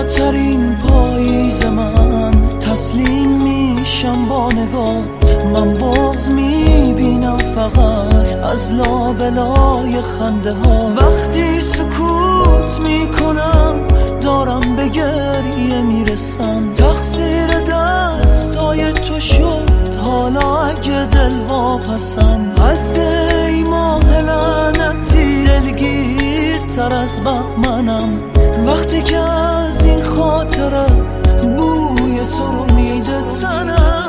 زیباترین پاییز من، تسلیم میشم با نگات. من بغض میبینم فقط از لابلای خنده ها. وقتی سکوت میکنم دارم به گریه میرسم. تقصیر دستای تو شد، حالا اگه دل واپسم. از دی ماه لعنتی دلگیرتر از بهمنم. وقتی که از این خاطره بوی تو رو میده تنم.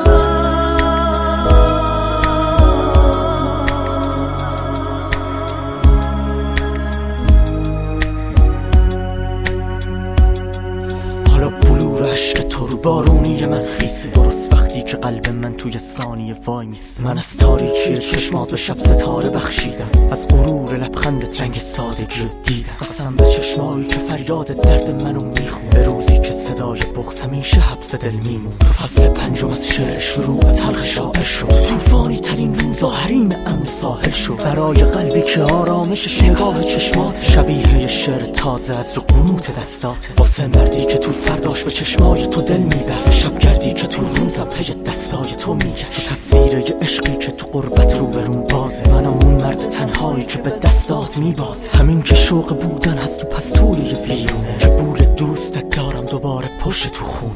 حالا بلور عشق تو رو بارونی من خیسه، درست وقتی که قلب من توی ثانیه وای میسه. من از تاریکی چشمات به شب ستاره بخشیدم، از غرور لبخندت رنگ سادگی رو دیدم. قسم به چشمایی که فریاد درد منو میخون، به روزی که صدای بغض همیشه حبس دل میمون. تو فصل پنجم از شعر شروع تلخ شاعر شد، طوفانی ترین روزا حریم امن ساحل شد. برای قلبی که آرامشش نگاه چشمات، شبیه شعر تازه از رو قنوت دستاته. واسه مردی که تو فرداش به چشمای تو دل میبست، شبگردی که تو روزم پی دستای تو میگشت. تو تصویر یه عشقی که تو قربت رو برون بازه، منم اون مرد تنهایی که به دستات میبازه. همین که شوق بودن از تو پستوی یه ویرونه، که بول دوستت دارم دوباره پشت تو خونه.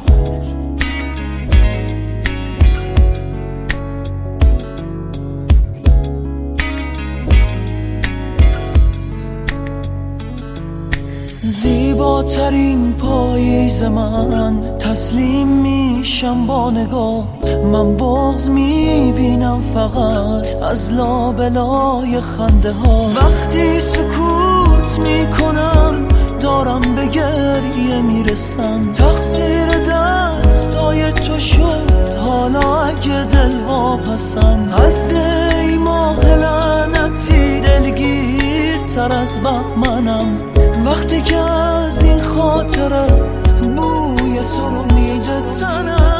زیباترین پاییز من، تسلیم میشم با نگات. من بغض میبینم فقط از لابلای خنده ها. وقتی سکوت میکنم دارم به گریه میرسم. تقصیر دستای تو شد، حالا اگه دل واپسم. از دی ماه لعنتی دلگیرتر از بهمنم. وقتی که از این خاطره بوی تو رو میده تنم.